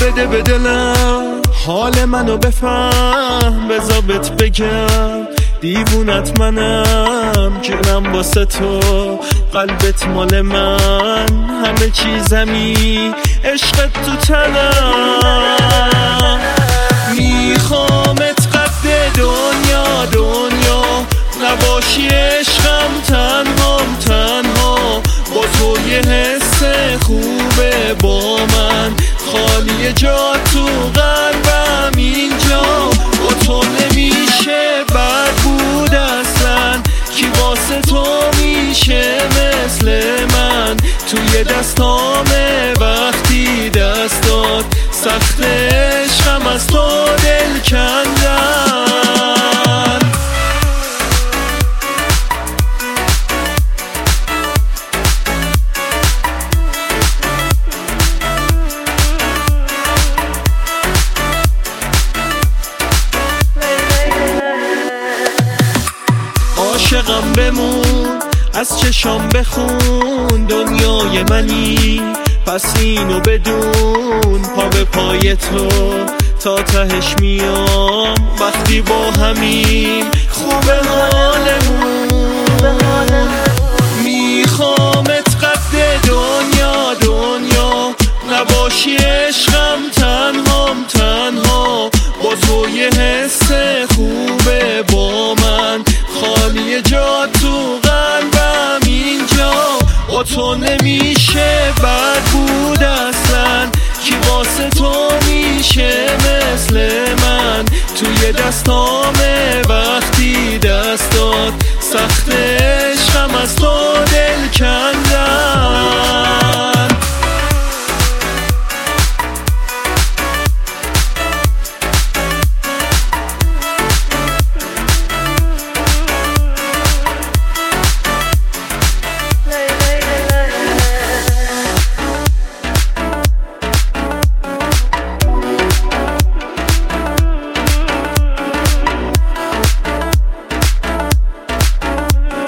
بده به دلم حال منو بفهم، بذار بهت بگم دیوونت منم، جونم واسه تو، قلبت مال من، همه چیزمی، عشقت تو تنم. میخوامت قد دنیا دنیا، نباشی عشقم تنهام تنها، با تو یه حس خوبه با من، خالی جا تو قلبم اینجا، با تو نمیشه بد بود اصلا، کی واسه تو میشه مثل من، توی دستامه وقتی دست داد، سخت عشقم از تو دل کندن. عاشقم بمون، از چشام بخون، دنیای منی پس اینو بدون، پا به پای تو تا تهش میام، وقتی با همیم خوبه حالمون. میخوامت قد دنیا دنیا، نباشی عشقم تنهام تنها، با تو یه حس خوبه با من، خالی جا تو قلبم اینجا، با تو نمیشه بد بود اصلا، کی واسه تو میشه مثل من، توی دستامه وقتی دست داد، سخت عشقم از تو دل کندن.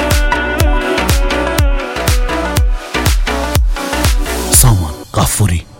سامان غفوری.